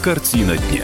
Картина дня.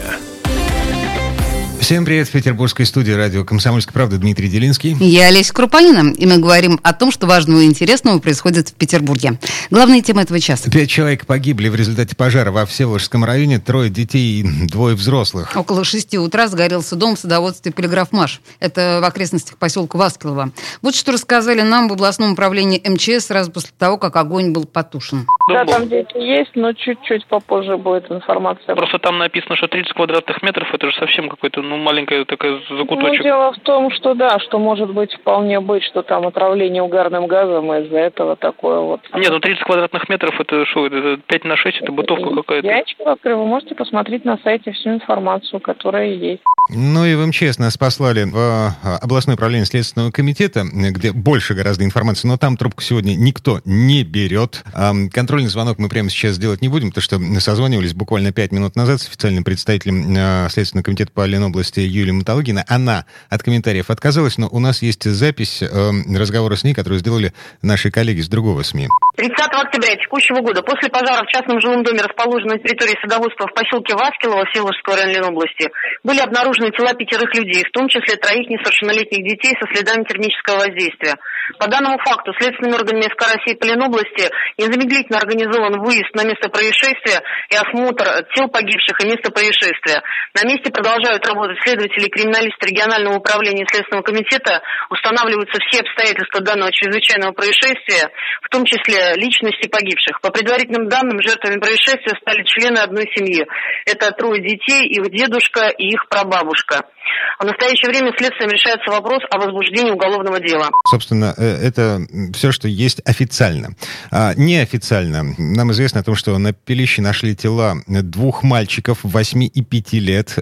Всем привет, в петербургской студии радио «Комсомольская правда» Дмитрий Делинский. Я Олеся Крупанина, и мы говорим о том, что важного и интересного происходит в Петербурге. Главные темы этого часа. 5 человек погибли в результате пожара во Всеволожском районе, 3 детей и 2 взрослых. Около 6 утра сгорелся дом в садоводстве «Полиграфмаш». Это в окрестностях поселка Васкилово. Вот что рассказали нам в областном управлении МЧС сразу после того, как огонь был потушен. Да, там дети есть, но чуть-чуть попозже будет информация. Просто там написано, что 30 квадратных метров, это же совсем какой-то, маленькая такая закуточек. Дело в том, что да, что может быть вполне быть, что там отравление угарным газом, и из-за этого такое вот. Нет, 30 квадратных метров, это что, это 5×6, это бытовка какая-то. Я ничего открою, вы можете посмотреть на сайте всю информацию, которая есть. Ну и в МЧС нас послали в областное управление Следственного комитета, где больше гораздо информации, но там трубку сегодня никто не берет. Контрольный звонок мы прямо сейчас сделать не будем, потому что созванивались буквально 5 минут назад с официальным представителем Следственного комитета по Ленобласти Юлией Мотологиной. Она от комментариев отказалась, но у нас есть запись разговора с ней, которую сделали наши коллеги с другого СМИ. 30 октября текущего года после пожара в частном жилом доме, расположенном на территории садоводства в поселке Васкилово Всеволожского района Ленобласти, были обнаружены тела 5 людей, в том числе 3 несовершеннолетних детей со следами термического воздействия. По данному факту следственными органами СК России по Ленобласти незамедлительно организован выезд на место происшествия и осмотр тел погибших и места происшествия. На месте продолжают работать следователи и криминалисты регионального управления Следственного комитета. Устанавливаются все обстоятельства данного чрезвычайного происшествия, в том числе личности погибших. По предварительным данным, жертвами происшествия стали члены одной семьи. Это 3 детей, их дедушка и их прабабушка. В настоящее время следствием решается вопрос о возбуждении уголовного дела. Собственно, это все, что есть официально. Неофициально нам известно о том, что на пепелище нашли тела 2 мальчиков 8 и 5 лет,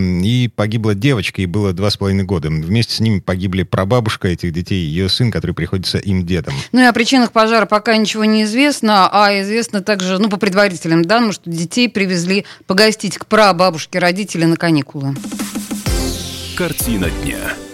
и погибла девочка, ей было 2,5 года. Вместе с ними погибли прабабушка этих детей и ее сын, который приходится им дедом. Ну и о причинах пожара пока ничего не известно, а известно также, по предварительным данным, что детей привезли погостить к прабабушке родители на каникулы. Картина дня.